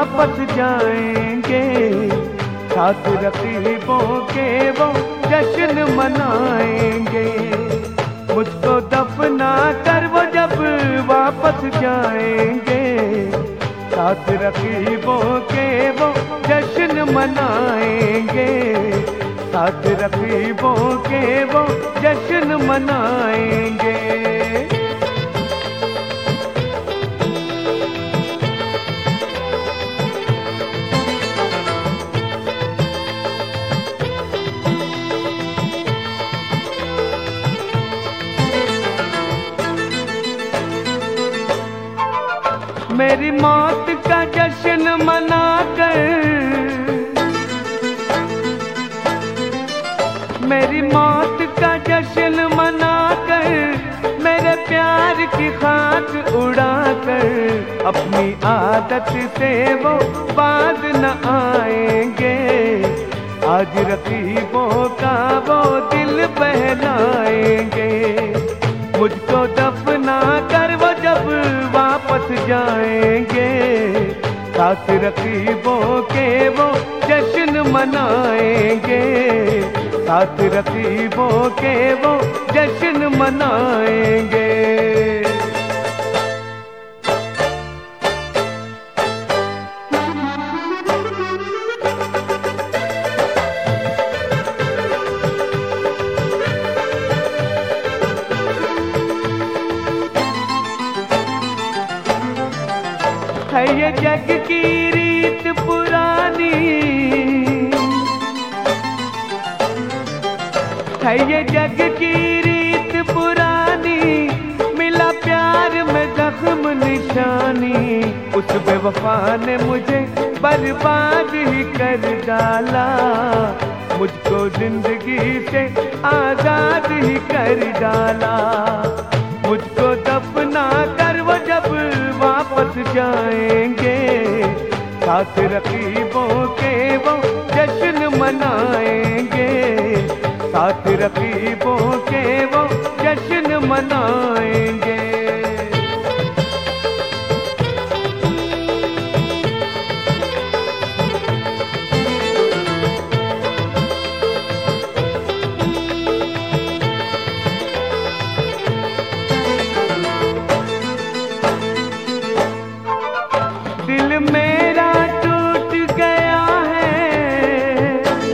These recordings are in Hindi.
वापस जाएंगे, साथ रकीबों के वो जश्न मनाएंगे। मुझको दफना कर वो जब वापस जाएंगे, साथ रकीबों के वो जश्न मनाएंगे, साथ रकीबों के वो जश्न मनाएंगे। मेरी मौत का जश्न मनाकर, मेरी मौत का जश्न मनाकर, मेरे प्यार की खाक उड़ाकर, अपनी आदत से वो बाज न आएंगे। आज रकीबों का वो दिल बहलाएंगे। मुझको दफना कर वो जब वापस जाएंगे, साथ रकीबों के वो जश्न मनाएंगे, साथ रकीबों के वो जश्न मनाएंगे। है ये जग की रीत पुरानी, है ये जग की रीत पुरानी, मिला प्यार में जख्म निशानी। उस बेवफा ने मुझे बर्बाद ही कर डाला, मुझको जिंदगी से आजाद ही कर डाला। मुझको दफना कर वो जब वापस जाएंगे, साथ रकीबों के वो जश्न मनाएंगे, साथ रकीबों के वो जश्न मनाएंगे। दिल मेरा टूट गया है,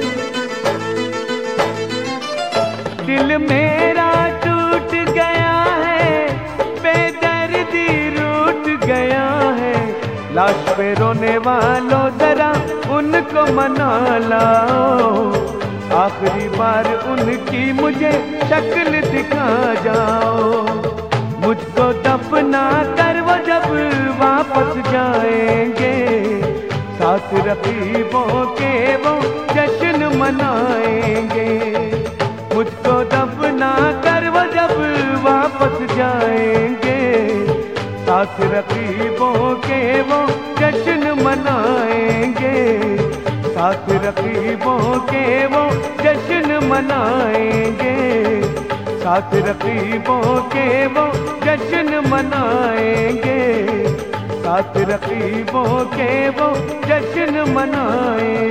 दिल मेरा टूट गया है, बेदर्दी रूठ गया है। लाश पे रोने वालों जरा उनको मना लाओ, आखिरी बार उनकी मुझे शक्ल दिखा जाओ। मुझको दफना कर वो जब वापस जाएंगे, साथ रकीबों के वो जश्न मनाएंगे। मुझको दफना कर वो जब वापस जाएंगे, साथ रकीबों के वो जश्न मनाएंगे, साथ रकीबों के वो जश्न मनाएंगे, साथ रकीबों के वो जश्न मनाएंगे, साथ रकीबों के वो जश्न मनाएंगे।